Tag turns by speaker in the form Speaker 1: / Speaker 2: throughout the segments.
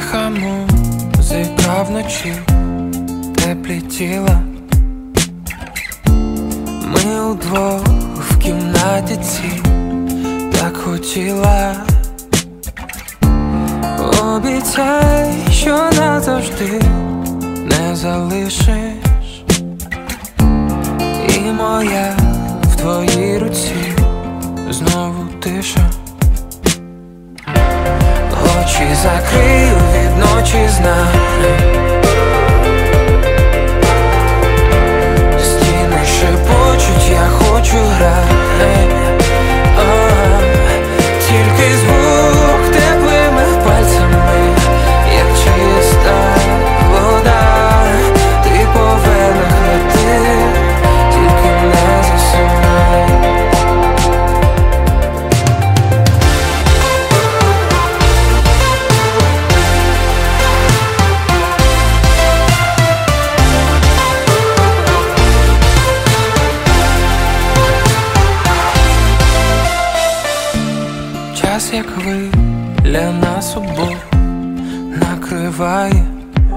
Speaker 1: Тиха музика вночі, теплі тіла. Ми удвох в кімнаті цій, так хотіла. Обіцяй, що назавжди не залишиш. І моя в твоїй руці знову тиша. Очі закрию від ночі знаю. Стіни шепочуть, я хочу грати. Тільки звук теплими пальцями, як чиста вода. Ти по венах лети, тільки не засинай. Час, як хвиля, нас обох накриває.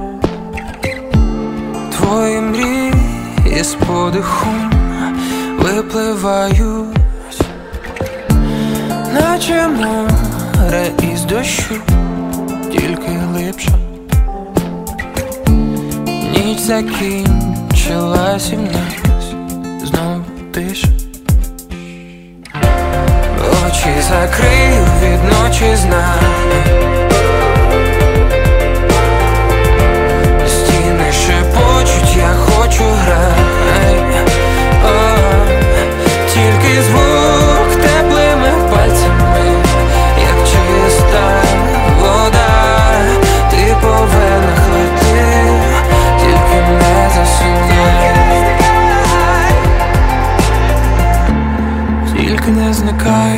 Speaker 1: Твої мрії з подихом випливають, наче море із дощу, тільки глибше. Ніч закінчилась і в нас знову тиша. Очі закрию від ночі знаю. Стіни шепочуть, я хочу грати. Тільки звук теплими пальцями, як чиста вода. Ти по венах лети, тільки не засинай. Тільки не зникай,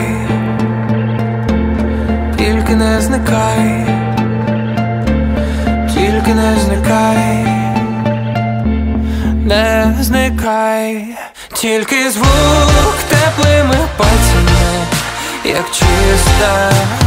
Speaker 1: тільки не зникай, тільки не зникай, не зникай. Тільки звук теплими пальцями, як чиста